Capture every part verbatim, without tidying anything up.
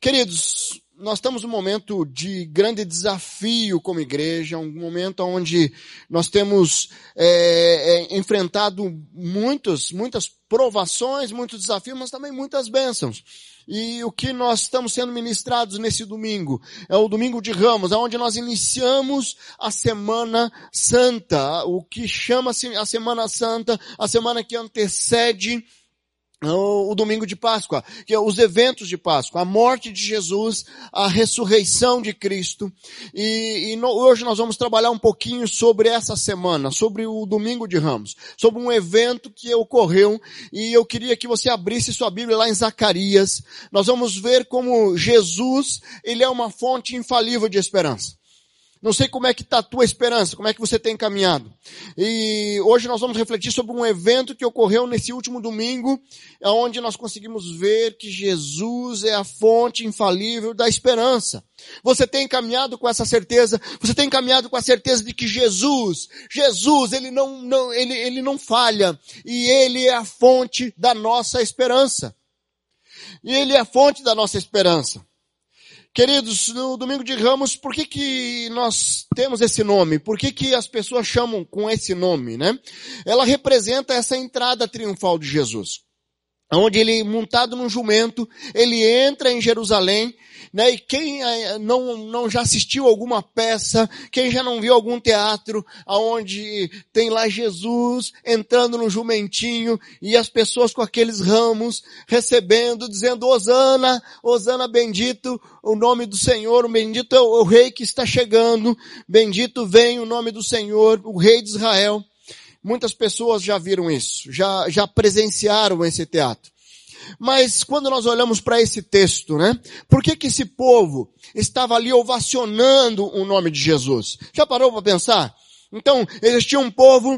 Queridos, nós estamos num momento de grande desafio como igreja, um momento onde nós temos é, é, enfrentado muitas, muitas provações, muitos desafios, mas também muitas bênçãos. E o que nós estamos sendo ministrados nesse domingo é o domingo de Ramos, onde nós iniciamos a Semana Santa, o que chama-se a Semana Santa, a semana que antecede o domingo de Páscoa, que é os eventos de Páscoa, a morte de Jesus, a ressurreição de Cristo. E, e no, hoje nós vamos trabalhar um pouquinho sobre essa semana, sobre o domingo de Ramos, sobre um evento que ocorreu, e eu queria que você abrisse sua Bíblia lá em Zacarias. Nós vamos ver como Jesus, ele é uma fonte infalível de esperança. Não sei como é que está a tua esperança, como é que você tem caminhado. E hoje nós vamos refletir sobre um evento que ocorreu nesse último domingo, onde nós conseguimos ver que Jesus é a fonte infalível da esperança. Você tem caminhado com essa certeza? Você tem caminhado com a certeza de que Jesus, Jesus, ele não, não, ele, ele não falha, e ele é a fonte da nossa esperança. E ele é a fonte da nossa esperança. Queridos, no domingo de Ramos, por que que nós temos esse nome? Por que que as pessoas chamam com esse nome, né? Ela representa essa entrada triunfal de Jesus, onde ele, montado num jumento, ele entra em Jerusalém, né? E quem não, não já assistiu alguma peça, quem já não viu algum teatro, aonde tem lá Jesus entrando no jumentinho e as pessoas com aqueles ramos recebendo, dizendo: Hosana, Hosana bendito o nome do Senhor, bendito é o rei que está chegando, bendito vem o nome do Senhor, o rei de Israel. Muitas pessoas já viram isso, já, já presenciaram esse teatro. Mas quando nós olhamos para esse texto, né? Por que que esse povo estava ali ovacionando o nome de Jesus? Já parou para pensar? Então, existia um povo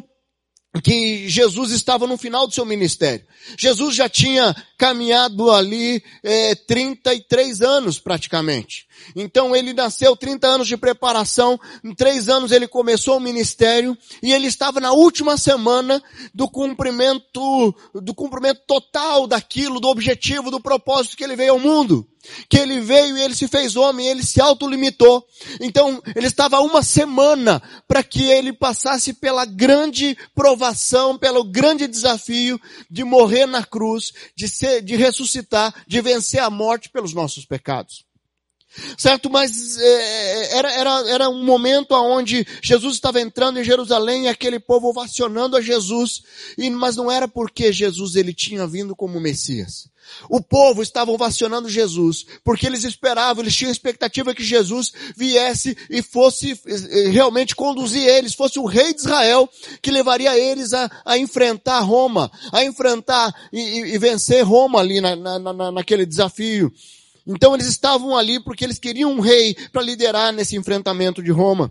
que Jesus estava no final do seu ministério. Jesus já tinha caminhado ali é, trinta e três anos praticamente. Então ele nasceu trinta anos de preparação, em três anos ele começou o ministério e ele estava na última semana do cumprimento, do cumprimento total daquilo, do objetivo, do propósito que ele veio ao mundo. Que ele veio e ele se fez homem, ele se autolimitou. Então ele estava uma semana para que ele passasse pela grande provação, pelo grande desafio de morrer na cruz, de ser, de ressuscitar, de vencer a morte pelos nossos pecados. Certo? Mas é, era, era, era um momento onde Jesus estava entrando em Jerusalém e aquele povo ovacionando a Jesus, e, mas não era porque Jesus ele tinha vindo como Messias. O povo estava ovacionando Jesus, porque eles esperavam, eles tinham expectativa que Jesus viesse e fosse realmente conduzir eles, fosse o rei de Israel que levaria eles a, a enfrentar Roma, a enfrentar e, e, e vencer Roma ali na, na, na, naquele desafio. Então eles estavam ali porque eles queriam um rei para liderar nesse enfrentamento de Roma.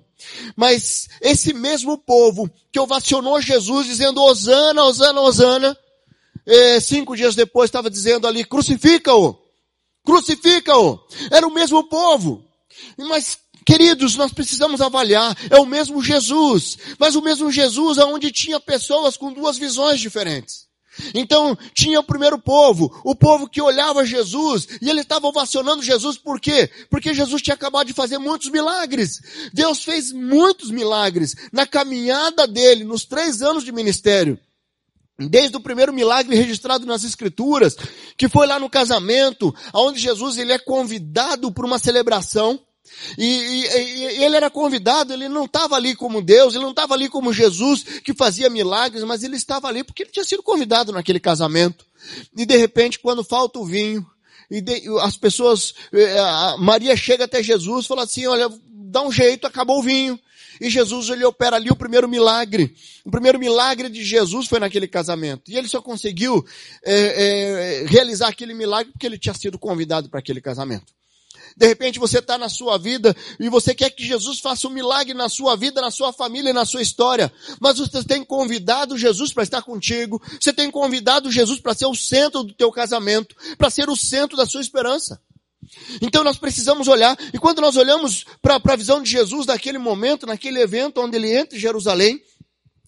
Mas esse mesmo povo que ovacionou Jesus dizendo Hosana, Hosana, Hosana, eh, cinco dias depois estava dizendo ali, crucifica-o, crucifica-o. Era o mesmo povo. Mas, queridos, nós precisamos avaliar, é o mesmo Jesus, mas o mesmo Jesus onde tinha pessoas com duas visões diferentes. Então, tinha o primeiro povo, o povo que olhava Jesus, e ele estava ovacionando Jesus, por quê? Porque Jesus tinha acabado de fazer muitos milagres. Deus fez muitos milagres na caminhada dele, nos três anos de ministério. Desde o primeiro milagre registrado nas Escrituras, que foi lá no casamento, onde Jesus ele é convidado para uma celebração. E, e, e ele era convidado, ele não estava ali como Deus, ele não estava ali como Jesus que fazia milagres, mas ele estava ali porque ele tinha sido convidado naquele casamento. E de repente, quando falta o vinho, e de, as pessoas, a Maria chega até Jesus e fala assim, olha, dá um jeito, acabou o vinho. E Jesus, ele opera ali o primeiro milagre. O primeiro milagre de Jesus foi naquele casamento. E ele só conseguiu é, é, realizar aquele milagre porque ele tinha sido convidado para aquele casamento. De repente você está na sua vida e você quer que Jesus faça um milagre na sua vida, na sua família e na sua história. Mas você tem convidado Jesus para estar contigo. Você tem convidado Jesus para ser o centro do teu casamento, para ser o centro da sua esperança. Então nós precisamos olhar, e quando nós olhamos para a visão de Jesus naquele momento, naquele evento onde ele entra em Jerusalém,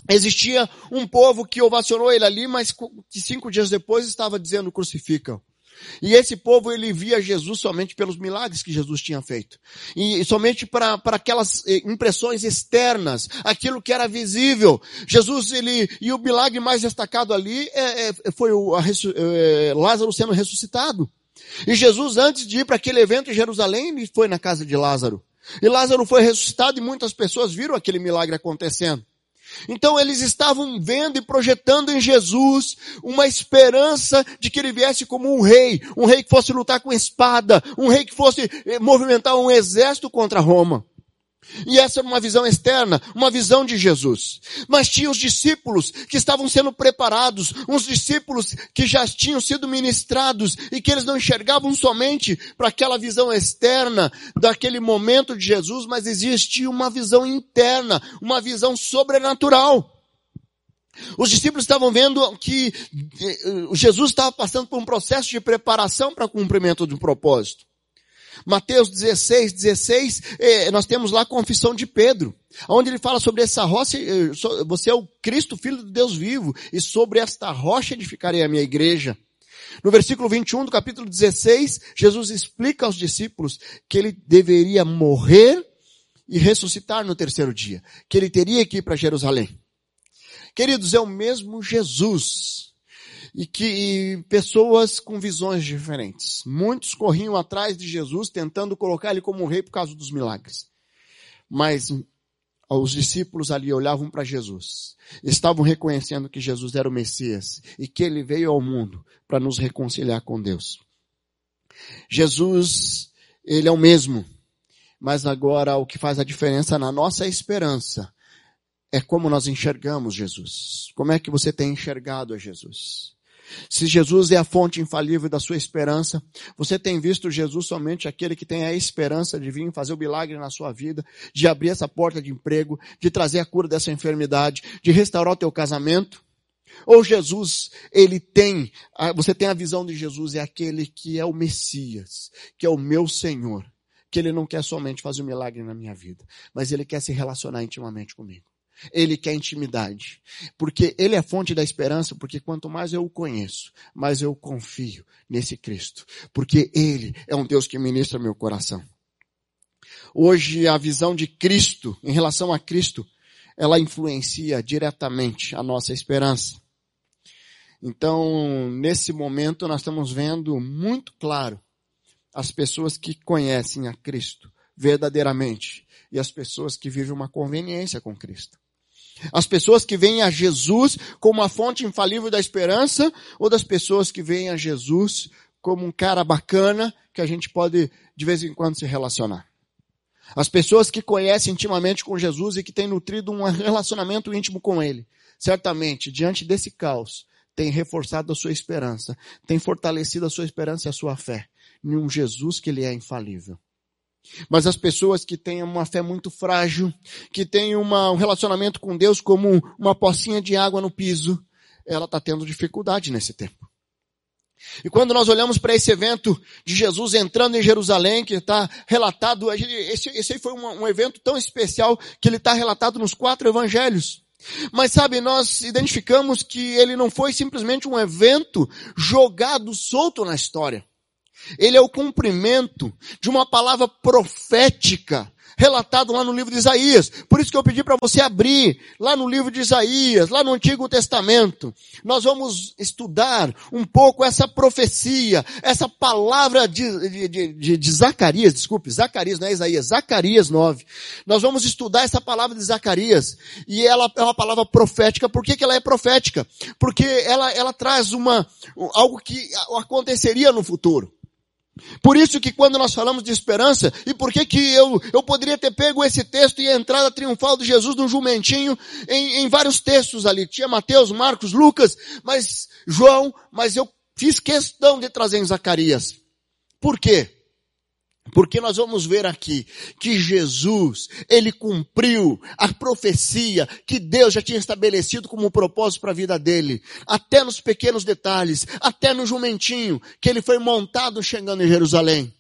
existia um povo que ovacionou ele ali, mas que cinco dias depois estava dizendo crucificam. E esse povo, ele via Jesus somente pelos milagres que Jesus tinha feito. E somente para, para aquelas impressões externas, aquilo que era visível. Jesus, ele, e o milagre mais destacado ali é, é, foi o, a, é, Lázaro sendo ressuscitado. E Jesus, antes de ir para aquele evento em Jerusalém, ele foi na casa de Lázaro. E Lázaro foi ressuscitado e muitas pessoas viram aquele milagre acontecendo. Então eles estavam vendo e projetando em Jesus uma esperança de que ele viesse como um rei, um rei que fosse lutar com espada, um rei que fosse movimentar um exército contra Roma. E essa era uma visão externa, uma visão de Jesus. Mas tinha os discípulos que estavam sendo preparados, uns discípulos que já tinham sido ministrados e que eles não enxergavam somente para aquela visão externa daquele momento de Jesus, mas existia uma visão interna, uma visão sobrenatural. Os discípulos estavam vendo que Jesus estava passando por um processo de preparação para o cumprimento de um propósito. Mateus dezesseis, dezesseis, nós temos lá a confissão de Pedro, onde ele fala sobre essa rocha, você é o Cristo, Filho do Deus vivo, e sobre esta rocha edificarei a minha igreja. No versículo vinte e um do capítulo dezesseis, Jesus explica aos discípulos que ele deveria morrer e ressuscitar no terceiro dia, que ele teria que ir para Jerusalém. Queridos, é o mesmo Jesus. E que e pessoas com visões diferentes. Muitos corriam atrás de Jesus, tentando colocar ele como um rei por causa dos milagres. Mas os discípulos ali olhavam para Jesus. Estavam reconhecendo que Jesus era o Messias e que ele veio ao mundo para nos reconciliar com Deus. Jesus, ele é o mesmo. Mas agora o que faz a diferença na nossa esperança é como nós enxergamos Jesus. Como é que você tem enxergado a Jesus? Se Jesus é a fonte infalível da sua esperança, você tem visto Jesus somente aquele que tem a esperança de vir fazer o milagre na sua vida, de abrir essa porta de emprego, de trazer a cura dessa enfermidade, de restaurar o teu casamento? Ou Jesus, ele tem, você tem a visão de Jesus, é aquele que é o Messias, que é o meu Senhor, que ele não quer somente fazer o milagre na minha vida, mas ele quer se relacionar intimamente comigo. Ele quer intimidade, porque ele é a fonte da esperança, porque quanto mais eu o conheço, mais eu confio nesse Cristo, porque ele é um Deus que ministra meu coração. Hoje a visão de Cristo, em relação a Cristo, ela influencia diretamente a nossa esperança. Então, nesse momento nós estamos vendo muito claro as pessoas que conhecem a Cristo verdadeiramente e as pessoas que vivem uma conveniência com Cristo. As pessoas que veem a Jesus como a fonte infalível da esperança, ou das pessoas que veem a Jesus como um cara bacana que a gente pode de vez em quando se relacionar. As pessoas que conhecem intimamente com Jesus e que têm nutrido um relacionamento íntimo com Ele, certamente, diante desse caos, têm reforçado a sua esperança, têm fortalecido a sua esperança e a sua fé em um Jesus que Ele é infalível. Mas as pessoas que têm uma fé muito frágil, que têm uma, um relacionamento com Deus como uma pocinha de água no piso, ela está tendo dificuldade nesse tempo. E quando nós olhamos para esse evento de Jesus entrando em Jerusalém, que está relatado, esse, esse aí foi um, um evento tão especial que ele está relatado nos quatro evangelhos. Mas sabe, nós identificamos que ele não foi simplesmente um evento jogado solto na história. Ele é o cumprimento de uma palavra profética relatado lá no livro de Isaías. Por isso que eu pedi para você abrir lá no livro de Isaías, lá no Antigo Testamento. Nós vamos estudar um pouco essa profecia, essa palavra de, de, de, de Zacarias, desculpe, Zacarias, não é Isaías, Zacarias nove. Nós vamos estudar essa palavra de Zacarias. E ela é uma palavra profética. Por que que ela é profética? Porque ela, ela traz uma, algo que aconteceria no futuro. Por isso que quando nós falamos de esperança, e por que que eu, eu poderia ter pego esse texto e a entrada triunfal de Jesus no jumentinho em, em vários textos ali. Tinha Mateus, Marcos, Lucas, mas João, mas eu fiz questão de trazer em Zacarias. Por quê? Porque nós vamos ver aqui que Jesus, ele cumpriu a profecia que Deus já tinha estabelecido como propósito para a vida dele. Até nos pequenos detalhes, até no jumentinho que ele foi montado chegando em Jerusalém.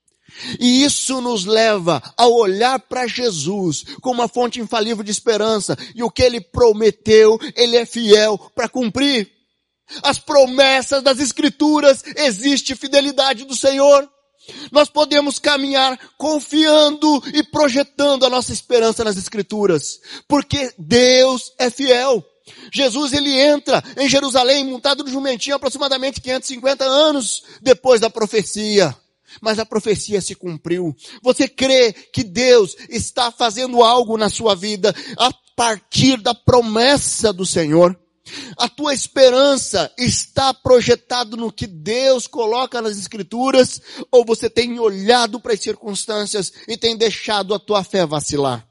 E isso nos leva a olhar para Jesus como uma fonte infalível de esperança. E o que ele prometeu, ele é fiel para cumprir. As promessas das Escrituras, existe fidelidade do Senhor. Nós podemos caminhar confiando e projetando a nossa esperança nas Escrituras, porque Deus é fiel. Jesus, ele entra em Jerusalém montado no jumentinho aproximadamente quinhentos e cinquenta anos depois da profecia. Mas a profecia se cumpriu. Você crê que Deus está fazendo algo na sua vida a partir da promessa do Senhor? A tua esperança está projetada no que Deus coloca nas Escrituras, ou você tem olhado para as circunstâncias e tem deixado a tua fé vacilar?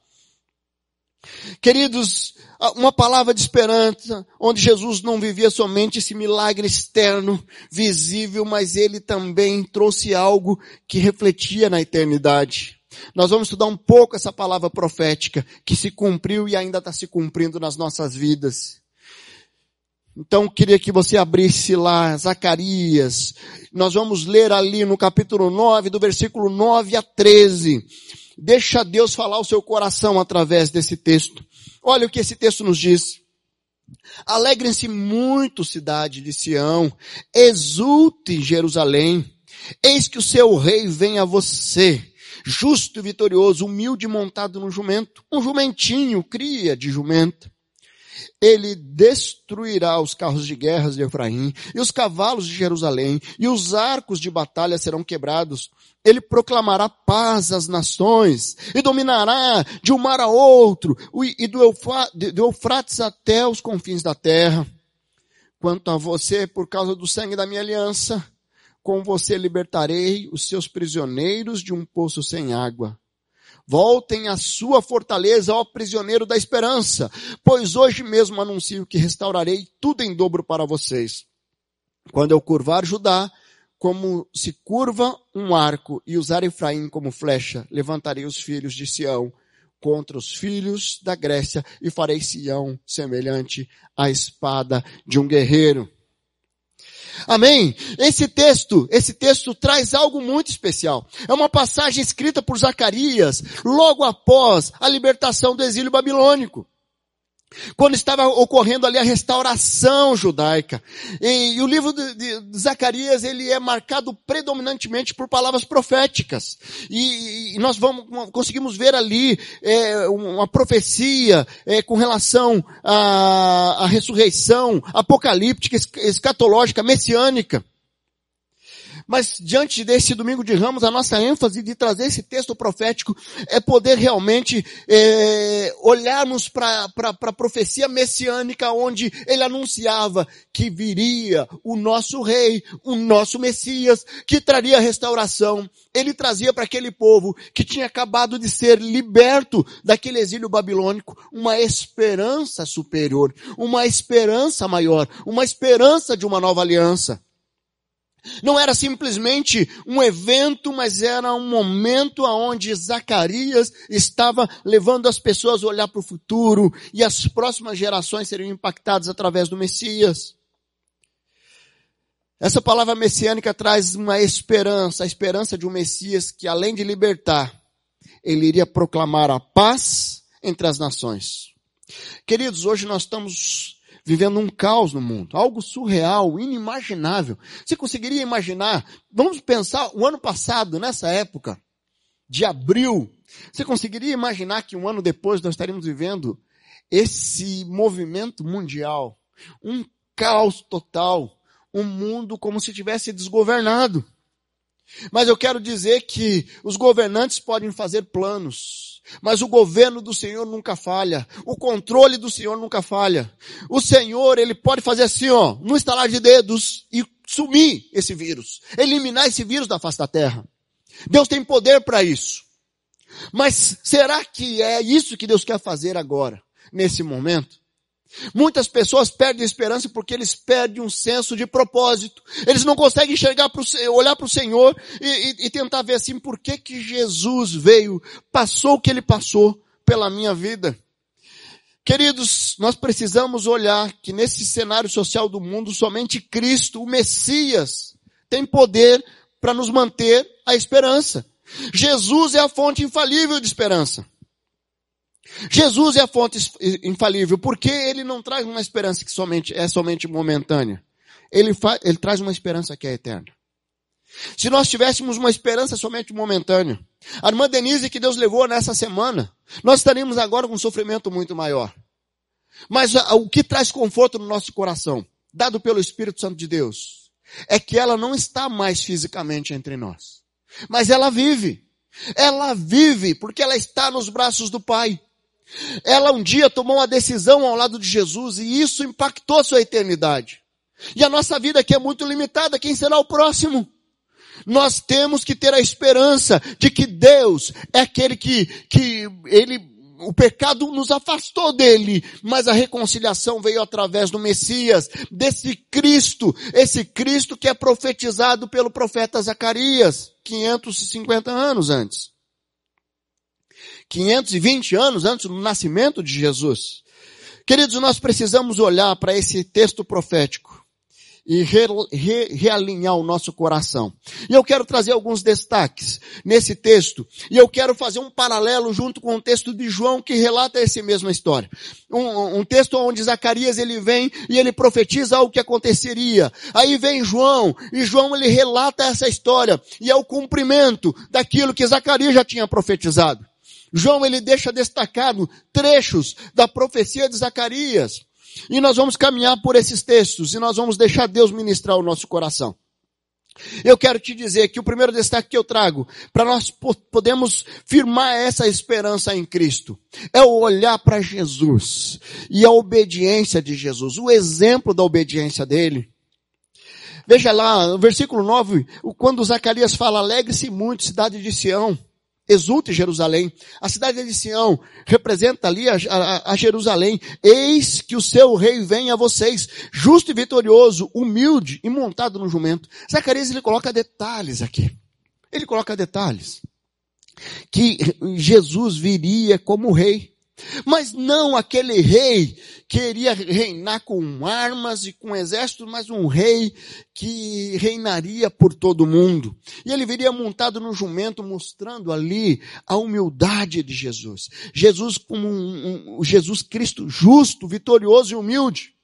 Queridos, uma palavra de esperança, onde Jesus não vivia somente esse milagre externo, visível, mas ele também trouxe algo que refletia na eternidade. Nós vamos estudar um pouco essa palavra profética, que se cumpriu e ainda está se cumprindo nas nossas vidas. Então, queria que você abrisse lá Zacarias. Nós vamos ler ali no capítulo nove, do versículo nove a treze. Deixa Deus falar o seu coração através desse texto. Olha o que esse texto nos diz. Alegrem-se muito, cidade de Sião. Exulte, Jerusalém. Eis que o seu rei vem a você. Justo e vitorioso, humilde e montado num jumento. Um jumentinho, cria de jumento. Ele destruirá os carros de guerra de Efraim e os cavalos de Jerusalém, e os arcos de batalha serão quebrados. Ele proclamará paz às nações e dominará de um mar a outro e do Eufrates até os confins da terra. Quanto a você, por causa do sangue da minha aliança, com você libertarei os seus prisioneiros de um poço sem água. Voltem à sua fortaleza, ó prisioneiro da esperança, pois hoje mesmo anuncio que restaurarei tudo em dobro para vocês. Quando eu curvar Judá, como se curva um arco, e usar Efraim como flecha, levantarei os filhos de Sião contra os filhos da Grécia, e farei Sião semelhante à espada de um guerreiro. Amém? Esse texto, esse texto traz algo muito especial. É uma passagem escrita por Zacarias, logo após a libertação do exílio babilônico. Quando estava ocorrendo ali a restauração judaica. E, e o livro de, de, de Zacarias, ele é marcado predominantemente por palavras proféticas. E, e nós vamos, conseguimos ver ali é, uma profecia é, com relação à, à ressurreição apocalíptica, escatológica, messiânica. Mas diante desse domingo de Ramos, a nossa ênfase de trazer esse texto profético é poder realmente é, olharmos para a profecia messiânica, onde ele anunciava que viria o nosso rei, o nosso Messias, que traria restauração. Ele trazia para aquele povo que tinha acabado de ser liberto daquele exílio babilônico uma esperança superior, uma esperança maior, uma esperança de uma nova aliança. Não era simplesmente um evento, mas era um momento onde Zacarias estava levando as pessoas a olhar para o futuro e as próximas gerações seriam impactadas através do Messias. Essa palavra messiânica traz uma esperança, a esperança de um Messias que, além de libertar, ele iria proclamar a paz entre as nações. Queridos, hoje nós estamos vivendo um caos no mundo, algo surreal, inimaginável. Você conseguiria imaginar, vamos pensar, o ano passado, nessa época de abril, você conseguiria imaginar que um ano depois nós estaríamos vivendo esse movimento mundial, um caos total, um mundo como se tivesse desgovernado. Mas eu quero dizer que os governantes podem fazer planos, mas o governo do Senhor nunca falha. O controle do Senhor nunca falha. O Senhor, ele pode fazer assim, ó, no estalar de dedos e sumir esse vírus. Eliminar esse vírus da face da terra. Deus tem poder para isso. Mas será que é isso que Deus quer fazer agora, nesse momento? Muitas pessoas perdem a esperança porque eles perdem um senso de propósito. Eles não conseguem enxergar pro, olhar para o Senhor e, e, e tentar ver assim, por que que Jesus veio, passou o que ele passou pela minha vida. Queridos, nós precisamos olhar que nesse cenário social do mundo, somente Cristo, o Messias, tem poder para nos manter a esperança. Jesus é a fonte infalível de esperança. Jesus é a fonte infalível, porque ele não traz uma esperança que somente, é somente momentânea. ele, fa, ele traz uma esperança que é eterna. Se nós tivéssemos uma esperança somente momentânea, a irmã Denise que Deus levou nessa semana, nós estaríamos agora com um sofrimento muito maior. Mas a, o que traz conforto no nosso coração, dado pelo Espírito Santo de Deus, é que ela não está mais fisicamente entre nós. Mas ela vive. Ela vive porque ela está nos braços do Pai. Ela um dia tomou uma decisão ao lado de Jesus e isso impactou a sua eternidade. E a nossa vida aqui é muito limitada. Quem será o próximo? Nós temos que ter a esperança de que Deus é aquele que, que ele, o pecado nos afastou dele, mas a reconciliação veio através do Messias, desse Cristo, esse Cristo que é profetizado pelo profeta Zacarias, quinhentos e cinquenta anos antes. quinhentos e vinte anos antes do nascimento de Jesus. Queridos, nós precisamos olhar para esse texto profético e re, re, realinhar o nosso coração. E eu quero trazer alguns destaques nesse texto, e eu quero fazer um paralelo junto com o texto de João que relata essa mesma história. Um, um texto onde Zacarias ele vem e ele profetiza algo que aconteceria. Aí vem João, e João ele relata essa história, e é o cumprimento daquilo que Zacarias já tinha profetizado. João ele deixa destacado trechos da profecia de Zacarias. E nós vamos caminhar por esses textos e nós vamos deixar Deus ministrar o nosso coração. Eu quero te dizer que o primeiro destaque que eu trago, para nós podermos firmar essa esperança em Cristo, é o olhar para Jesus e a obediência de Jesus, o exemplo da obediência dele. Veja lá, no versículo nove, quando Zacarias fala, alegre-se muito, cidade de Sião. Exulte Jerusalém. A cidade de Sião representa ali a, a, a Jerusalém. Eis que o seu rei vem a vocês, justo e vitorioso, humilde e montado no jumento. Zacarias ele coloca detalhes aqui. Ele coloca detalhes. Que Jesus viria como rei. Mas não aquele rei que iria reinar com armas e com exército, mas um rei que reinaria por todo o mundo. E ele viria montado no jumento, mostrando ali a humildade de Jesus. Jesus como um, um Jesus Cristo justo, vitorioso e humilde.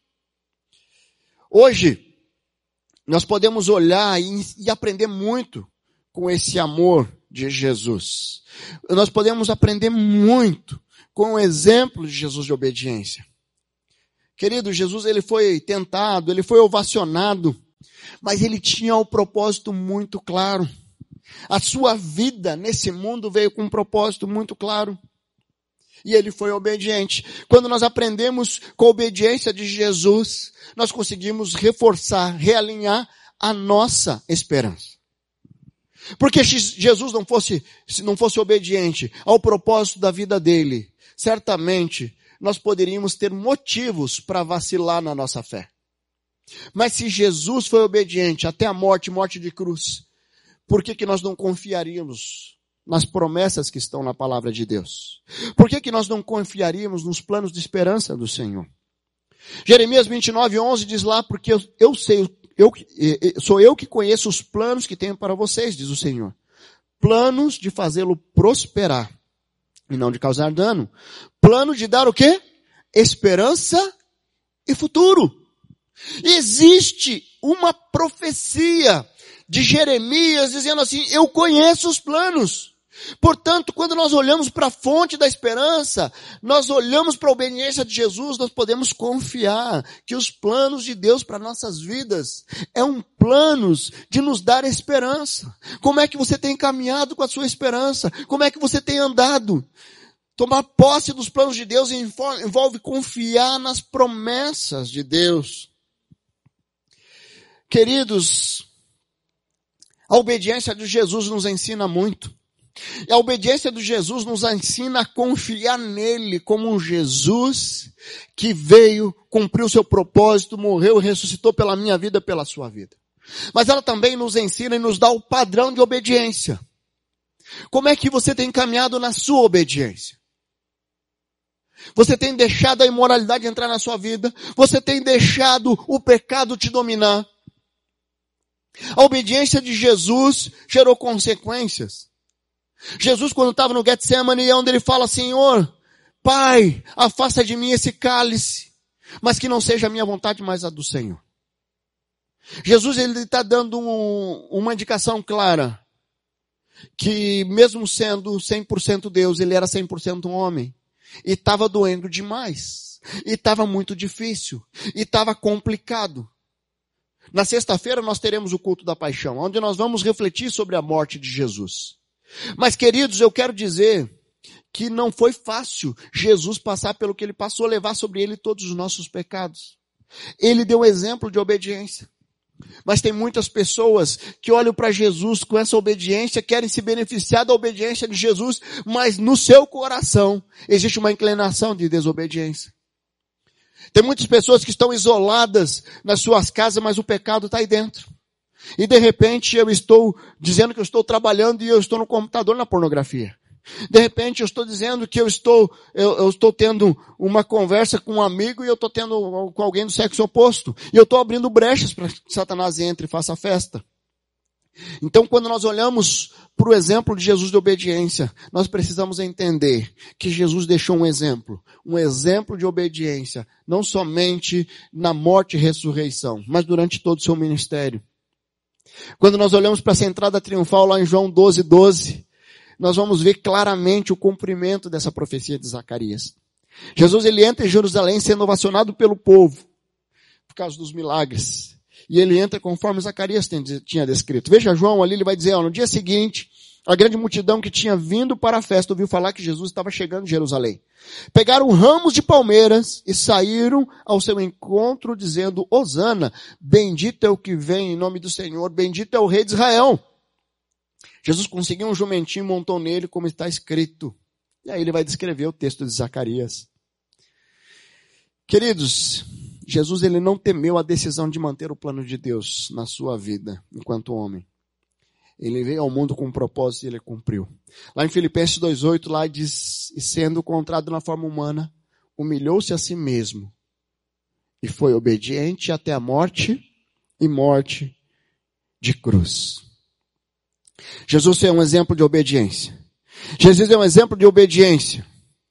Hoje, nós podemos olhar e, e aprender muito com esse amor de Jesus. Nós podemos aprender muito com o exemplo de Jesus de obediência. Querido, Jesus ele foi tentado, ele foi ovacionado, mas ele tinha um propósito muito claro. A sua vida nesse mundo veio com um propósito muito claro. E ele foi obediente. Quando nós aprendemos com a obediência de Jesus, nós conseguimos reforçar, realinhar a nossa esperança. Porque se Jesus não fosse, se não fosse obediente ao propósito da vida dele, certamente nós poderíamos ter motivos para vacilar na nossa fé. Mas se Jesus foi obediente até a morte, morte de cruz, por que que nós não confiaríamos nas promessas que estão na palavra de Deus? Por que que nós não confiaríamos nos planos de esperança do Senhor? Jeremias vinte e nove, onze diz lá, porque eu, eu sei, eu, sou eu que conheço os planos que tenho para vocês, diz o Senhor. Planos de fazê-lo prosperar e não de causar dano. Plano de dar o quê? Esperança e futuro. Existe uma profecia de Jeremias dizendo assim, eu conheço os planos. Portanto, quando nós olhamos para a fonte da esperança, nós olhamos para a obediência de Jesus, nós podemos confiar que os planos de Deus para nossas vidas é um planos de nos dar esperança. Como é que você tem caminhado com a sua esperança? Como é que você tem andado? Tomar posse dos planos de Deus envolve confiar nas promessas de Deus. Queridos, a obediência de Jesus nos ensina muito. E a obediência de Jesus nos ensina a confiar nele como um Jesus que veio, cumpriu o seu propósito, morreu e ressuscitou pela minha vida, pela sua vida. Mas ela também nos ensina e nos dá o padrão de obediência. Como é que você tem caminhado na sua obediência? Você tem deixado a imoralidade entrar na sua vida? Você tem deixado o pecado te dominar? A obediência de Jesus gerou consequências. Jesus, quando estava no Getsemane, é onde ele fala, Senhor, Pai, afasta de mim esse cálice, mas que não seja a minha vontade, mas a do Senhor. Jesus ele está dando um, uma indicação clara, que mesmo sendo cem por cento Deus, ele era cem por cento homem. E estava doendo demais. E estava muito difícil. E estava complicado. Na sexta-feira nós teremos o culto da paixão, onde nós vamos refletir sobre a morte de Jesus. Mas, queridos, eu quero dizer que não foi fácil Jesus passar pelo que ele passou, levar sobre ele todos os nossos pecados. Ele deu exemplo de obediência. Mas tem muitas pessoas que olham para Jesus com essa obediência, querem se beneficiar da obediência de Jesus, mas no seu coração existe uma inclinação de desobediência. Tem muitas pessoas que estão isoladas nas suas casas, mas o pecado está aí dentro. E de repente eu estou dizendo que eu estou trabalhando e eu estou no computador na pornografia. De repente eu estou dizendo que eu estou, eu, eu estou tendo uma conversa com um amigo e eu estou tendo com alguém do sexo oposto. E eu estou abrindo brechas para que Satanás entre e faça festa. Então, quando nós olhamos para o exemplo de Jesus de obediência, nós precisamos entender que Jesus deixou um exemplo. Um exemplo de obediência, não somente na morte e ressurreição, mas durante todo o seu ministério. Quando nós olhamos para essa entrada triunfal lá em João doze, doze, nós vamos ver claramente o cumprimento dessa profecia de Zacarias. Jesus, ele entra em Jerusalém sendo ovacionado pelo povo, por causa dos milagres. E ele entra conforme Zacarias tinha descrito. Veja João ali, ele vai dizer, ó, no dia seguinte, a grande multidão que tinha vindo para a festa ouviu falar que Jesus estava chegando em Jerusalém. Pegaram ramos de palmeiras e saíram ao seu encontro dizendo, Hosana, bendito é o que vem em nome do Senhor, bendito é o rei de Israel. Jesus conseguiu um jumentinho e montou nele como está escrito. E aí ele vai descrever o texto de Zacarias. Queridos, Jesus ele não temeu a decisão de manter o plano de Deus na sua vida enquanto homem. Ele veio ao mundo com um propósito e ele cumpriu. Lá em Filipenses dois, oito, lá diz, e sendo encontrado na forma humana, humilhou-se a si mesmo e foi obediente até a morte e morte de cruz. Jesus é um exemplo de obediência. Jesus é um exemplo de obediência.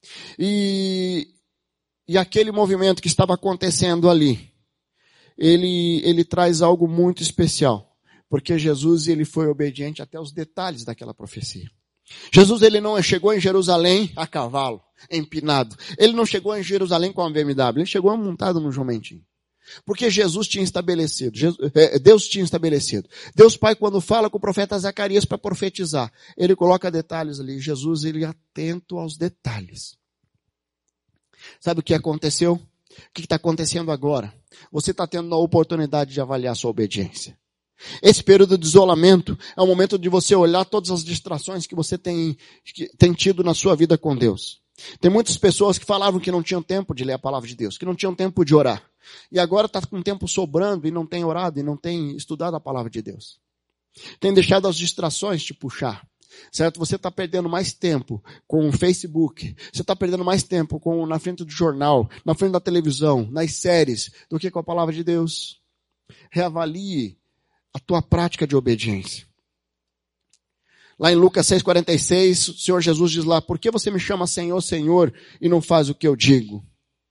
E, e aquele movimento que estava acontecendo ali, ele, ele traz algo muito especial. Porque Jesus ele foi obediente até os detalhes daquela profecia. Jesus ele não chegou em Jerusalém a cavalo, empinado. Ele não chegou em Jerusalém com uma B M W. Ele chegou montado num jumentinho. Porque Jesus tinha estabelecido, Deus tinha estabelecido. Deus Pai, quando fala com o profeta Zacarias para profetizar, ele coloca detalhes ali. Jesus, ele é atento aos detalhes. Sabe o que aconteceu? O que está acontecendo agora? Você está tendo a oportunidade de avaliar a sua obediência. Esse período de isolamento é o momento de você olhar todas as distrações que você tem, que tem tido na sua vida com Deus. Tem muitas pessoas que falavam que não tinham tempo de ler a palavra de Deus, que não tinham tempo de orar. E agora está com tempo sobrando e não tem orado e não tem estudado a palavra de Deus. Tem deixado as distrações te puxar. Certo? Você está perdendo mais tempo com o Facebook. Você está perdendo mais tempo com, na frente do jornal, na frente da televisão, nas séries, do que com a palavra de Deus. Reavalie a tua prática de obediência. Lá em Lucas seis, quarenta e seis, o Senhor Jesus diz lá, por que você me chama Senhor, Senhor, e não faz o que eu digo?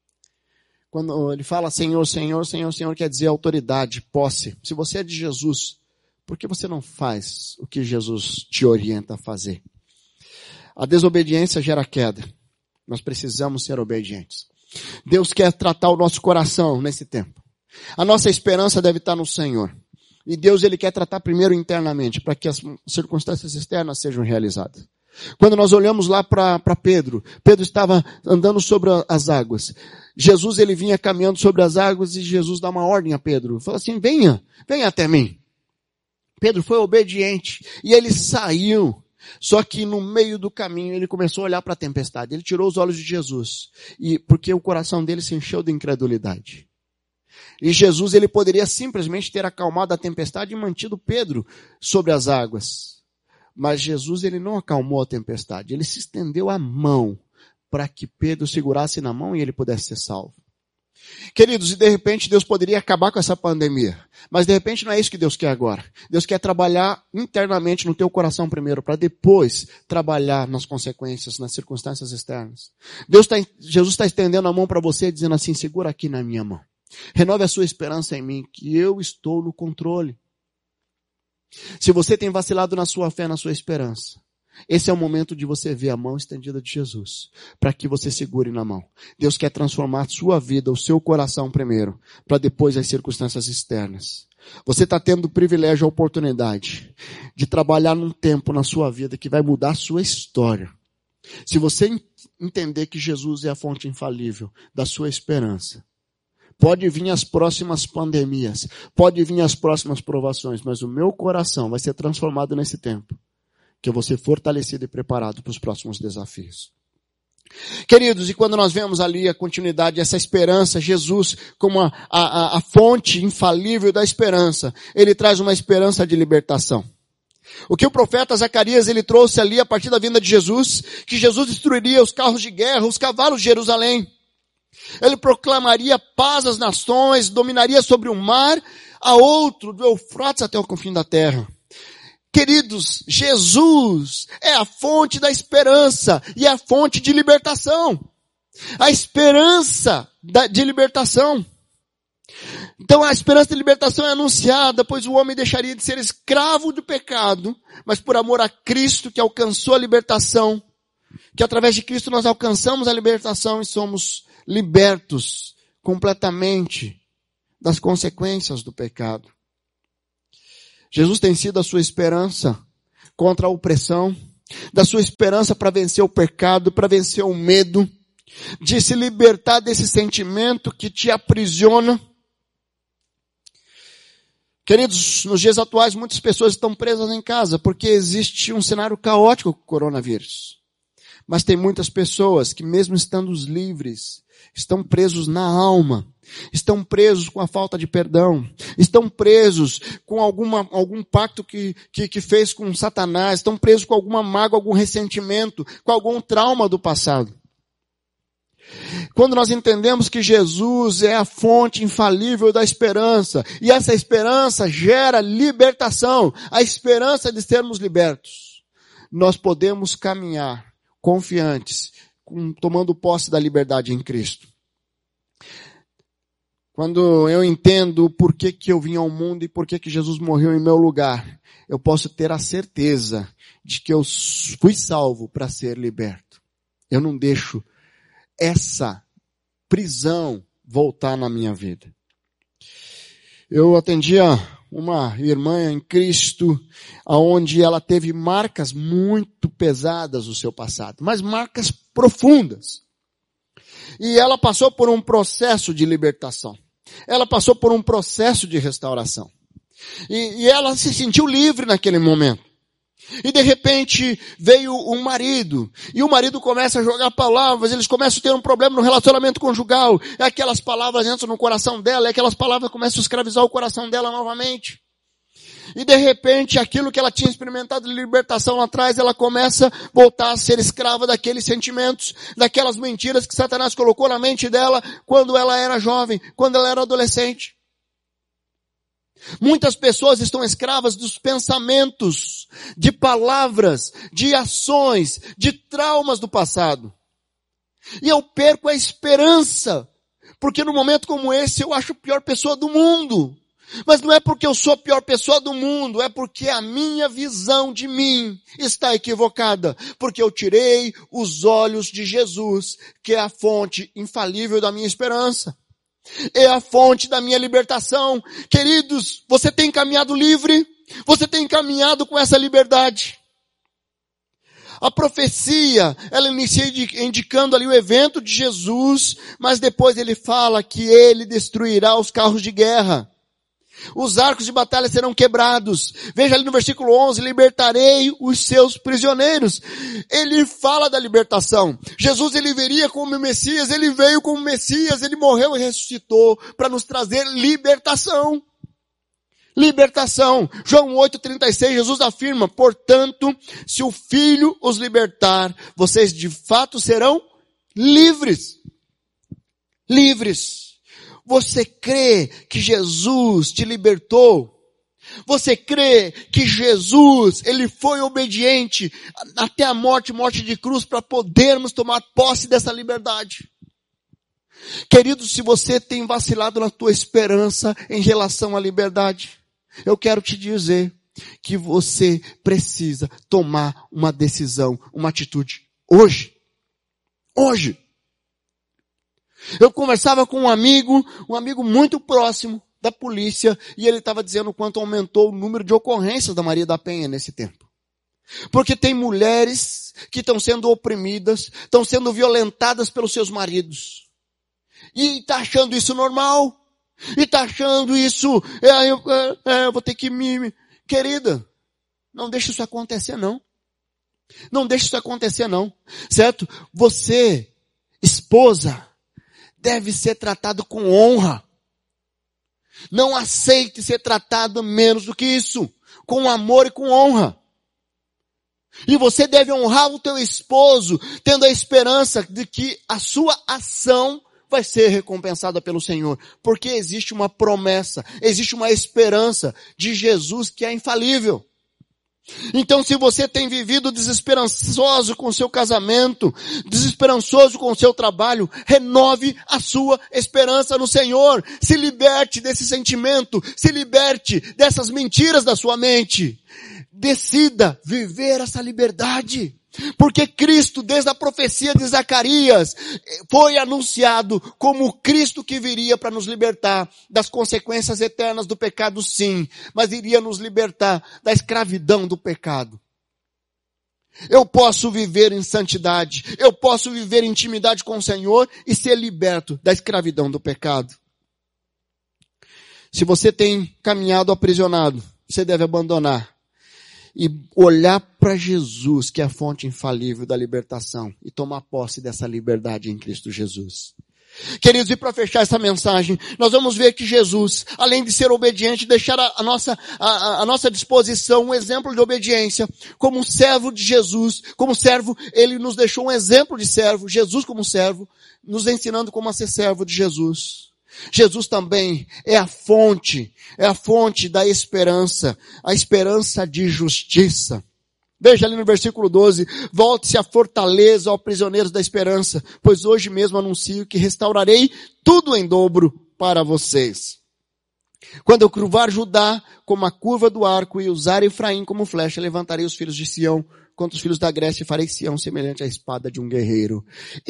Quando ele fala Senhor, Senhor, Senhor, Senhor, quer dizer autoridade, posse. Se você é de Jesus, por que você não faz o que Jesus te orienta a fazer? A desobediência gera queda. Nós precisamos ser obedientes. Deus quer tratar o nosso coração nesse tempo. A nossa esperança deve estar no Senhor. E Deus ele quer tratar primeiro internamente, para que as circunstâncias externas sejam realizadas. Quando nós olhamos lá para Pedro, Pedro estava andando sobre as águas. Jesus ele vinha caminhando sobre as águas e Jesus dá uma ordem a Pedro. Fala assim, venha, venha até mim. Pedro foi obediente e ele saiu. Só que no meio do caminho ele começou a olhar para a tempestade. Ele tirou os olhos de Jesus, e porque o coração dele se encheu de incredulidade. E Jesus ele poderia simplesmente ter acalmado a tempestade e mantido Pedro sobre as águas. Mas Jesus ele não acalmou a tempestade. Ele se estendeu a mão para que Pedro segurasse na mão e ele pudesse ser salvo. Queridos, e de repente Deus poderia acabar com essa pandemia. Mas de repente não é isso que Deus quer agora. Deus quer trabalhar internamente no teu coração primeiro, para depois trabalhar nas consequências, nas circunstâncias externas. Deus tá, Jesus está estendendo a mão para você, dizendo assim, segura aqui na minha mão. Renove a sua esperança em mim, que eu estou no controle. Se você tem vacilado na sua fé, na sua esperança, esse é o momento de você ver a mão estendida de Jesus, para que você segure na mão. Deus quer transformar a sua vida, o seu coração primeiro, para depois as circunstâncias externas. Você está tendo o privilégio, a oportunidade de trabalhar num tempo na sua vida que vai mudar a sua história. Se você entender que Jesus é a fonte infalível da sua esperança, pode vir as próximas pandemias, pode vir as próximas provações, mas o meu coração vai ser transformado nesse tempo, que eu vou ser fortalecido e preparado para os próximos desafios. Queridos, e quando nós vemos ali a continuidade, essa esperança, Jesus como a, a, a fonte infalível da esperança, ele traz uma esperança de libertação. O que o profeta Zacarias ele trouxe ali a partir da vinda de Jesus, que Jesus destruiria os carros de guerra, os cavalos de Jerusalém. Ele proclamaria paz às nações, dominaria sobre o mar, a outro, do Eufrates até o confim da terra. Queridos, Jesus é a fonte da esperança e é a fonte de libertação. A esperança de libertação. Então a esperança de libertação é anunciada, pois o homem deixaria de ser escravo do pecado, mas por amor a Cristo que alcançou a libertação, que através de Cristo nós alcançamos a libertação e somos libertos completamente das consequências do pecado. Jesus tem sido a sua esperança contra a opressão, da sua esperança para vencer o pecado, para vencer o medo, de se libertar desse sentimento que te aprisiona. Queridos, nos dias atuais muitas pessoas estão presas em casa porque existe um cenário caótico com o coronavírus. Mas tem muitas pessoas que mesmo estando livres, estão presos na alma, estão presos com a falta de perdão, estão presos com alguma, algum pacto que, que, que fez com Satanás, estão presos com alguma mágoa, algum ressentimento, com algum trauma do passado. Quando nós entendemos que Jesus é a fonte infalível da esperança, e essa esperança gera libertação, a esperança de sermos libertos, nós podemos caminhar confiantes, tomando posse da liberdade em Cristo. Quando eu entendo o porquê que eu vim ao mundo e porquê que Jesus morreu em meu lugar, eu posso ter a certeza de que eu fui salvo para ser liberto. Eu não deixo essa prisão voltar na minha vida. Eu atendia uma irmã em Cristo, onde ela teve marcas muito pesadas no seu passado, mas marcas profundas. E ela passou por um processo de libertação. Ela passou por um processo de restauração. E, e ela se sentiu livre naquele momento. E de repente veio um marido, e o marido começa a jogar palavras, eles começam a ter um problema no relacionamento conjugal, e aquelas palavras entram no coração dela, e aquelas palavras começam a escravizar o coração dela novamente. E de repente aquilo que ela tinha experimentado de libertação lá atrás, ela começa a voltar a ser escrava daqueles sentimentos, daquelas mentiras que Satanás colocou na mente dela quando ela era jovem, quando ela era adolescente. Muitas pessoas estão escravas dos pensamentos, de palavras, de ações, de traumas do passado. E eu perco a esperança, porque num momento como esse eu acho a pior pessoa do mundo. Mas não é porque eu sou a pior pessoa do mundo, é porque a minha visão de mim está equivocada. Porque eu tirei os olhos de Jesus, que é a fonte infalível da minha esperança. É a fonte da minha libertação. Queridos, você tem caminhado livre? Você tem caminhado com essa liberdade? A profecia, ela inicia indicando ali o evento de Jesus, mas depois ele fala que ele destruirá os carros de guerra. Os arcos de batalha serão quebrados. Veja ali no versículo onze, libertarei os seus prisioneiros. Ele fala da libertação. Jesus, ele viria como Messias, ele veio como Messias, ele morreu e ressuscitou para nos trazer libertação. Libertação. João oito, trinta e seis, Jesus afirma, portanto, se o Filho os libertar, vocês de fato serão livres. Livres. Você crê que Jesus te libertou? Você crê que Jesus, ele foi obediente até a morte, morte de cruz, para podermos tomar posse dessa liberdade? Querido, se você tem vacilado na tua esperança em relação à liberdade, eu quero te dizer que você precisa tomar uma decisão, uma atitude hoje. Hoje. Eu conversava com um amigo, um amigo muito próximo da polícia, e ele estava dizendo o quanto aumentou o número de ocorrências da Maria da Penha nesse tempo. Porque tem mulheres que estão sendo oprimidas, estão sendo violentadas pelos seus maridos. E está achando isso normal. E está achando isso, é, eu, é, eu vou ter que me... Querida, não deixe isso acontecer não. Não deixe isso acontecer não. Certo? Você, esposa, deve ser tratado com honra. Não aceite ser tratado menos do que isso. Com amor e com honra. E você deve honrar o teu esposo, tendo a esperança de que a sua ação vai ser recompensada pelo Senhor. Porque existe uma promessa, existe uma esperança de Jesus que é infalível. Então, se você tem vivido desesperançoso com o seu casamento, desesperançoso com o seu trabalho, renove a sua esperança no Senhor. Se liberte desse sentimento, se liberte dessas mentiras da sua mente. Decida viver essa liberdade. Porque Cristo, desde a profecia de Zacarias, foi anunciado como o Cristo que viria para nos libertar das consequências eternas do pecado, sim, mas iria nos libertar da escravidão do pecado. Eu posso viver em santidade, eu posso viver em intimidade com o Senhor e ser liberto da escravidão do pecado. Se você tem caminhado aprisionado, você deve abandonar e olhar para Jesus, que é a fonte infalível da libertação, e tomar posse dessa liberdade em Cristo Jesus. Queridos, e para fechar essa mensagem, nós vamos ver que Jesus, além de ser obediente, deixar a, a, nossa, a, a nossa disposição um exemplo de obediência, como servo de Jesus, como servo, ele nos deixou um exemplo de servo, Jesus como servo, nos ensinando como a ser servo de Jesus. Jesus também é a fonte, é a fonte da esperança, a esperança de justiça. Veja ali no versículo doze, volte-se à fortaleza, ó prisioneiros da esperança, pois hoje mesmo anuncio que restaurarei tudo em dobro para vocês. Quando eu curvar Judá como a curva do arco e usar Efraim como flecha, levantarei os filhos de Sião contra os filhos da Grécia e farei Sião semelhante à espada de um guerreiro.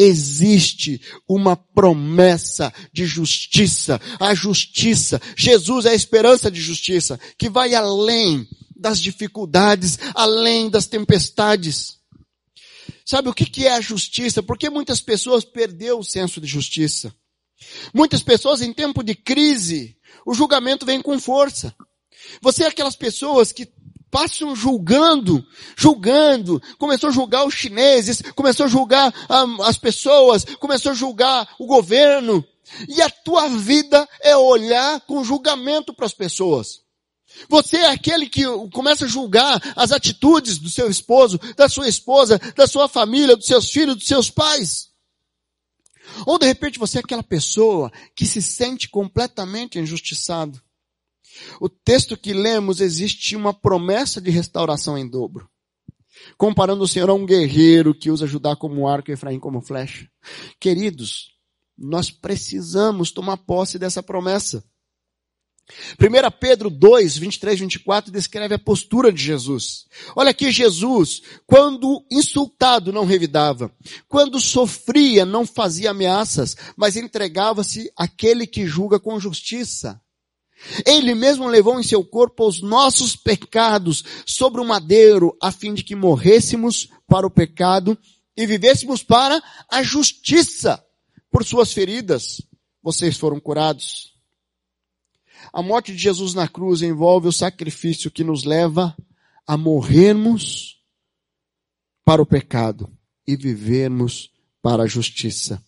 Existe uma promessa de justiça, a justiça. Jesus é a esperança de justiça, que vai além das dificuldades, além das tempestades. Sabe o que é a justiça? Porque muitas pessoas perderam o senso de justiça. Muitas pessoas em tempo de crise, o julgamento vem com força. Você é aquelas pessoas que passam julgando, julgando, começou a julgar os chineses, começou a julgar um, as pessoas, começou a julgar o governo. E a tua vida é olhar com julgamento para as pessoas. Você é aquele que começa a julgar as atitudes do seu esposo, da sua esposa, da sua família, dos seus filhos, dos seus pais. Ou de repente você é aquela pessoa que se sente completamente injustiçado. O texto que lemos, existe uma promessa de restauração em dobro. Comparando o Senhor a um guerreiro que usa Judá como arco e Efraim como flecha. Queridos, nós precisamos tomar posse dessa promessa. primeira Pedro dois, vinte e três, vinte e quatro descreve a postura de Jesus. Olha aqui, Jesus, quando insultado não revidava, quando sofria não fazia ameaças, mas entregava-se àquele que julga com justiça. Ele mesmo levou em seu corpo os nossos pecados sobre o madeiro, a fim de que morrêssemos para o pecado e vivêssemos para a justiça. Por suas feridas, vocês foram curados. A morte de Jesus na cruz envolve o sacrifício que nos leva a morrermos para o pecado e vivermos para a justiça.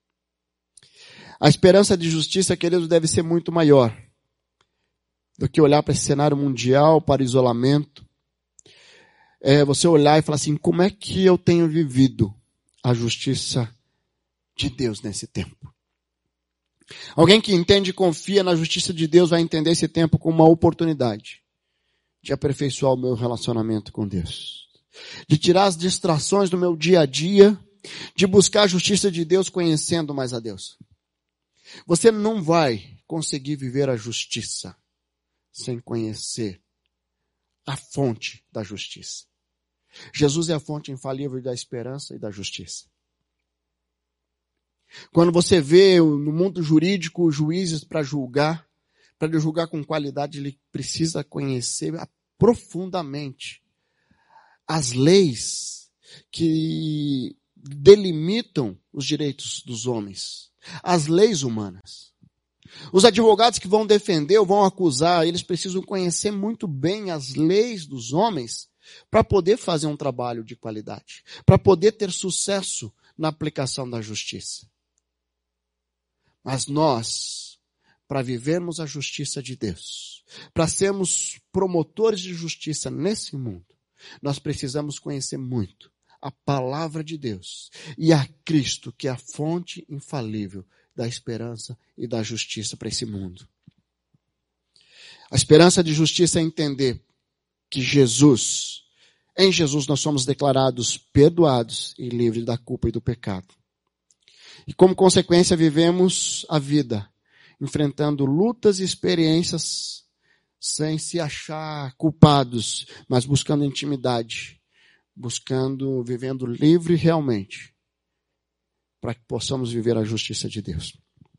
A esperança de justiça, queridos, deve ser muito maior do que olhar para esse cenário mundial, para o isolamento. É você olhar e falar assim, como é que eu tenho vivido a justiça de Deus nesse tempo? Alguém que entende e confia na justiça de Deus vai entender esse tempo como uma oportunidade de aperfeiçoar o meu relacionamento com Deus. De tirar as distrações do meu dia a dia, de buscar a justiça de Deus conhecendo mais a Deus. Você não vai conseguir viver a justiça sem conhecer a fonte da justiça. Jesus é a fonte infalível da esperança e da justiça. Quando você vê no mundo jurídico juízes para julgar, para ele julgar com qualidade, ele precisa conhecer profundamente as leis que delimitam os direitos dos homens, as leis humanas. Os advogados que vão defender ou vão acusar, eles precisam conhecer muito bem as leis dos homens para poder fazer um trabalho de qualidade, para poder ter sucesso na aplicação da justiça. Mas nós, para vivermos a justiça de Deus, para sermos promotores de justiça nesse mundo, nós precisamos conhecer muito a palavra de Deus e a Cristo, que é a fonte infalível da esperança e da justiça para esse mundo. A esperança de justiça é entender que Jesus, em Jesus nós somos declarados perdoados e livres da culpa e do pecado. E como consequência vivemos a vida, enfrentando lutas e experiências sem se achar culpados, mas buscando intimidade, buscando, vivendo livre realmente, para que possamos viver a justiça de Deus.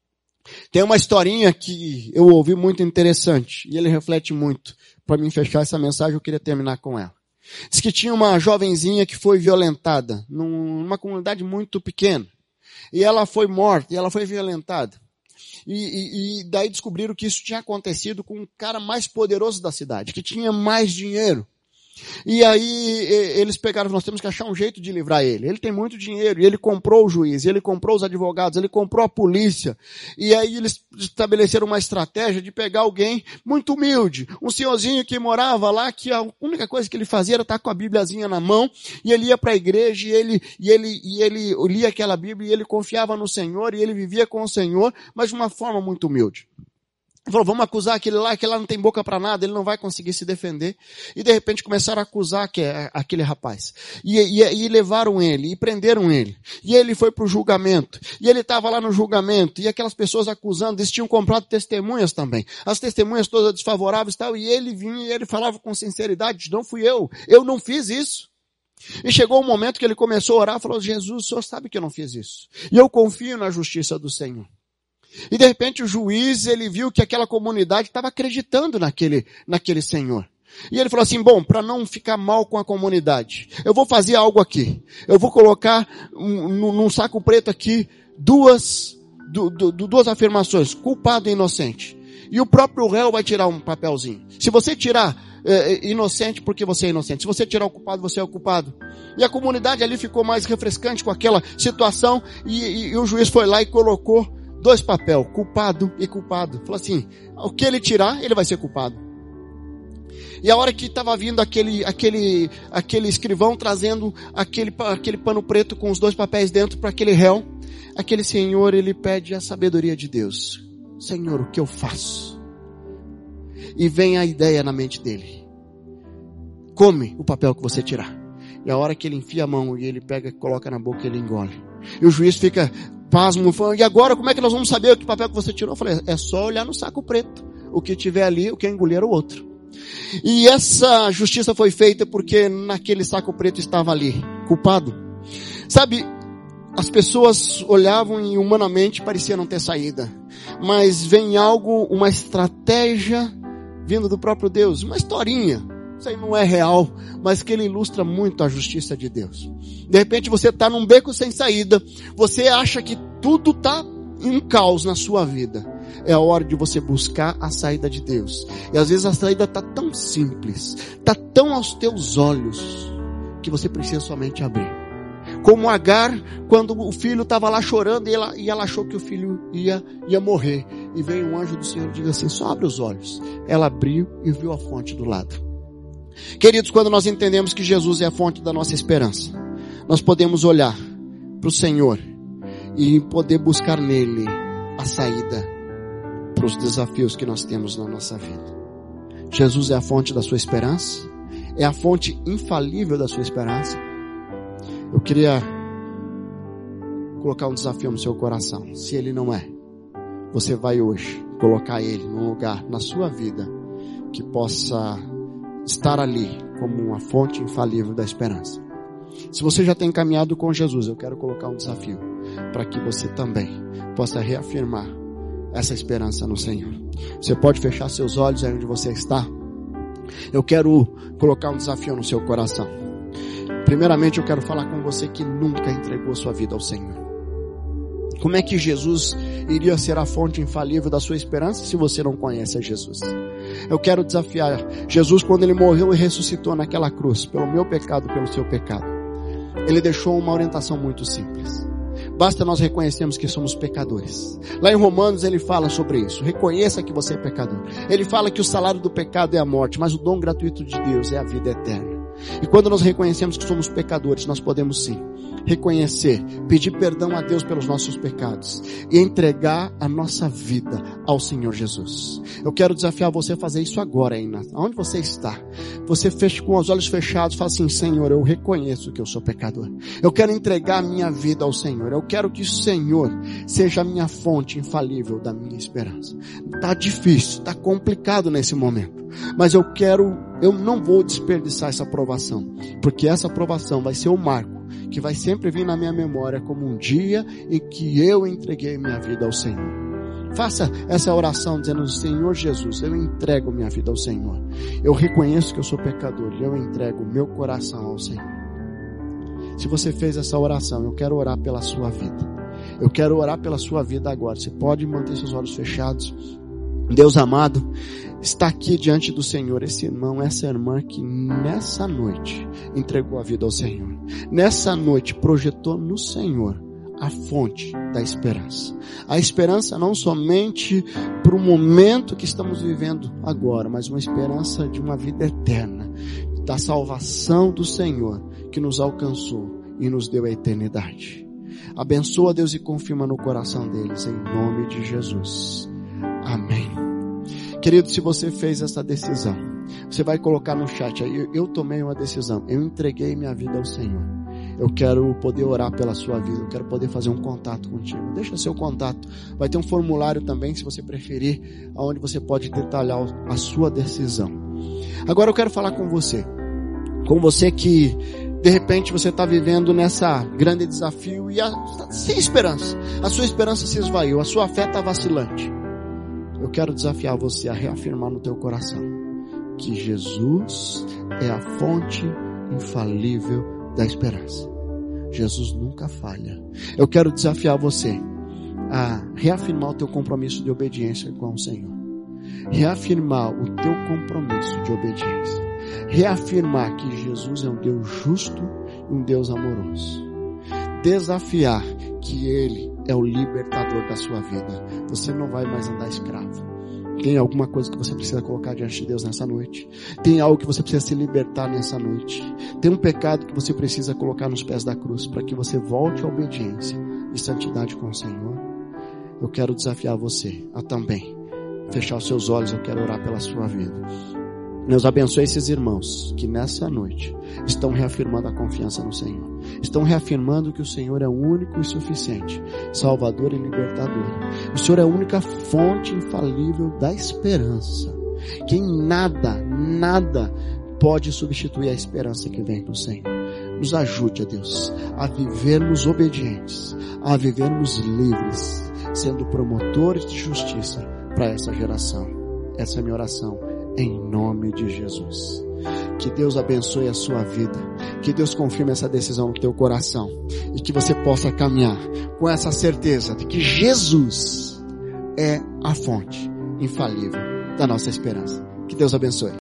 Tem uma historinha que eu ouvi muito interessante, e ele reflete muito. Para mim fechar essa mensagem, eu queria terminar com ela. Diz que tinha uma jovenzinha que foi violentada, numa comunidade muito pequena. E ela foi morta, e ela foi violentada. E, e, e daí descobriram que isso tinha acontecido com o cara mais poderoso da cidade, que tinha mais dinheiro. E aí eles pegaram, nós temos que achar um jeito de livrar ele. Ele tem muito dinheiro, e ele comprou o juiz, ele comprou os advogados, ele comprou a polícia. E aí eles estabeleceram uma estratégia de pegar alguém muito humilde, um senhorzinho que morava lá, que a única coisa que ele fazia era estar com a Bíbliazinha na mão, e ele ia para a igreja, e ele, e, ele, e ele lia aquela Bíblia, e ele confiava no Senhor, e ele vivia com o Senhor, mas de uma forma muito humilde. Ele falou, vamos acusar aquele lá, aquele lá não tem boca para nada, ele não vai conseguir se defender. E de repente começaram a acusar aquele rapaz. E, e, e levaram ele, e prenderam ele. E ele foi para o julgamento. E ele estava lá no julgamento, e aquelas pessoas acusando, eles tinham comprado testemunhas também. As testemunhas todas desfavoráveis e tal, e ele vinha e ele falava com sinceridade, não fui eu, eu não fiz isso. E chegou um momento que ele começou a orar e falou, Jesus, o Senhor sabe que eu não fiz isso. E eu confio na justiça do Senhor. E de repente o juiz, ele viu que aquela comunidade estava acreditando naquele, naquele senhor. E ele falou assim, bom, para não ficar mal com a comunidade, eu vou fazer algo aqui. Eu vou colocar um, num saco preto aqui duas, du, du, duas afirmações, culpado e inocente. E o próprio réu vai tirar um papelzinho. Se você tirar é, inocente, porque você é inocente. Se você tirar o culpado, você é o culpado. E a comunidade ali ficou mais refrescante com aquela situação, e, e, e o juiz foi lá e colocou dois papéis, culpado e culpado. Falou assim, o que ele tirar, ele vai ser culpado. E a hora que estava vindo aquele, aquele, aquele escrivão trazendo aquele, aquele pano preto com os dois papéis dentro para aquele réu, aquele senhor, ele pede a sabedoria de Deus. Senhor, o que eu faço? E vem a ideia na mente dele. Come o papel que você tirar. E a hora que ele enfia a mão e ele pega, coloca na boca, ele engole. E o juiz fica pasmo, falando, e agora como é que nós vamos saber que papel que você tirou? Eu falei, é só olhar no saco preto. O que tiver ali, o que engolir era o outro. E essa justiça foi feita porque naquele saco preto estava ali, culpado. Sabe, as pessoas olhavam e humanamente parecia não ter saída. Mas vem algo, uma estratégia vindo do próprio Deus, uma historinha. Isso aí não é real, mas que ele ilustra muito a justiça de Deus. De repente você está num beco sem saída, você acha que tudo está em caos na sua vida. É a hora de você buscar a saída de Deus. E às vezes a saída está tão simples, está tão aos teus olhos, que você precisa somente abrir. Como Agar, quando o filho estava lá chorando e ela, e ela achou que o filho ia, ia morrer. E veio um anjo do Senhor e diz assim, só abre os olhos. Ela abriu e viu a fonte do lado. Queridos, quando nós entendemos que Jesus é a fonte da nossa esperança, nós podemos olhar para o Senhor e poder buscar nele a saída para os desafios que nós temos na nossa vida. Jesus é a fonte da sua esperança, é a fonte infalível da sua esperança. Eu queria colocar um desafio no seu coração. Se ele não é, você vai hoje colocar Ele num lugar na sua vida que possa estar ali como uma fonte infalível da esperança. Se você já tem caminhado com Jesus, eu quero colocar um desafio para que você também possa reafirmar essa esperança no Senhor. Você pode fechar seus olhos aí onde você está. Eu quero colocar um desafio no seu coração. Primeiramente, eu quero falar com você que nunca entregou sua vida ao Senhor. Como é que Jesus iria ser a fonte infalível da sua esperança se você não conhece a Jesus? Eu quero desafiar Jesus quando Ele morreu e ressuscitou naquela cruz, pelo meu pecado, pelo seu pecado. Ele deixou uma orientação muito simples. Basta nós reconhecermos que somos pecadores. Lá em Romanos ele fala sobre isso. Reconheça que você é pecador. Ele fala que o salário do pecado é a morte, mas o dom gratuito de Deus é a vida eterna. E quando nós reconhecemos que somos pecadores, nós podemos sim reconhecer, pedir perdão a Deus pelos nossos pecados e entregar a nossa vida ao Senhor Jesus. Eu quero desafiar você a fazer isso agora aí, onde você está. Você fecha com os olhos fechados, fala assim: Senhor, eu reconheço que eu sou pecador. Eu quero entregar a minha vida ao Senhor. Eu quero que o Senhor seja a minha fonte infalível da minha esperança. Tá difícil, tá complicado nesse momento, mas eu quero, eu não vou desperdiçar essa aprovação, porque essa aprovação vai ser o marco que vai sempre vir na minha memória como um dia em que eu entreguei minha vida ao Senhor. Faça essa oração dizendo: Senhor Jesus, eu entrego minha vida ao Senhor. Eu reconheço que eu sou pecador e eu entrego meu coração ao Senhor. Se você fez essa oração, eu quero orar pela sua vida. Eu quero orar pela sua vida agora. Você pode manter seus olhos fechados. Deus amado, está aqui diante do Senhor esse irmão, essa irmã que nessa noite entregou a vida ao Senhor. Nessa noite projetou no Senhor a fonte da esperança. A esperança não somente para o momento que estamos vivendo agora, mas uma esperança de uma vida eterna, da salvação do Senhor que nos alcançou e nos deu a eternidade. Abençoa, Deus, e confirma no coração deles, em nome de Jesus. Amém. Querido, se você fez essa decisão, você vai colocar no chat aí: eu tomei uma decisão, eu entreguei minha vida ao Senhor. Eu quero poder orar pela sua vida, eu quero poder fazer um contato contigo. Deixa seu contato, vai ter um formulário também, se você preferir, onde você pode detalhar a sua decisão. Agora eu quero falar com você, com você que de repente você está vivendo nessa grande desafio e a, sem esperança, a sua esperança se esvaiu, a sua fé está vacilante. Eu quero desafiar você a reafirmar no teu coração que Jesus é a fonte infalível da esperança. Jesus nunca falha. Eu quero desafiar você a reafirmar o teu compromisso de obediência com o Senhor. Reafirmar o teu compromisso de obediência. Reafirmar que Jesus é um Deus justo e um Deus amoroso. Desafiar que Ele é o libertador da sua vida. Você não vai mais andar escravo. Tem alguma coisa que você precisa colocar diante de Deus nessa noite? Tem algo que você precisa se libertar nessa noite? Tem um pecado que você precisa colocar nos pés da cruz para que você volte à obediência e santidade com o Senhor? Eu quero desafiar você a também fechar os seus olhos. Eu quero orar pela sua vida. Deus abençoe esses irmãos que nessa noite estão reafirmando a confiança no Senhor. Estão reafirmando que o Senhor é o único e suficiente Salvador e Libertador. O Senhor é a única fonte infalível da esperança. Que em nada, nada pode substituir a esperança que vem do Senhor. Nos ajude, ó Deus, a vivermos obedientes, a vivermos livres, sendo promotores de justiça para essa geração. Essa é a minha oração. Em nome de Jesus. Que Deus abençoe a sua vida. Que Deus confirme essa decisão no teu coração. E que você possa caminhar com essa certeza de que Jesus é a fonte infalível da nossa esperança. Que Deus abençoe.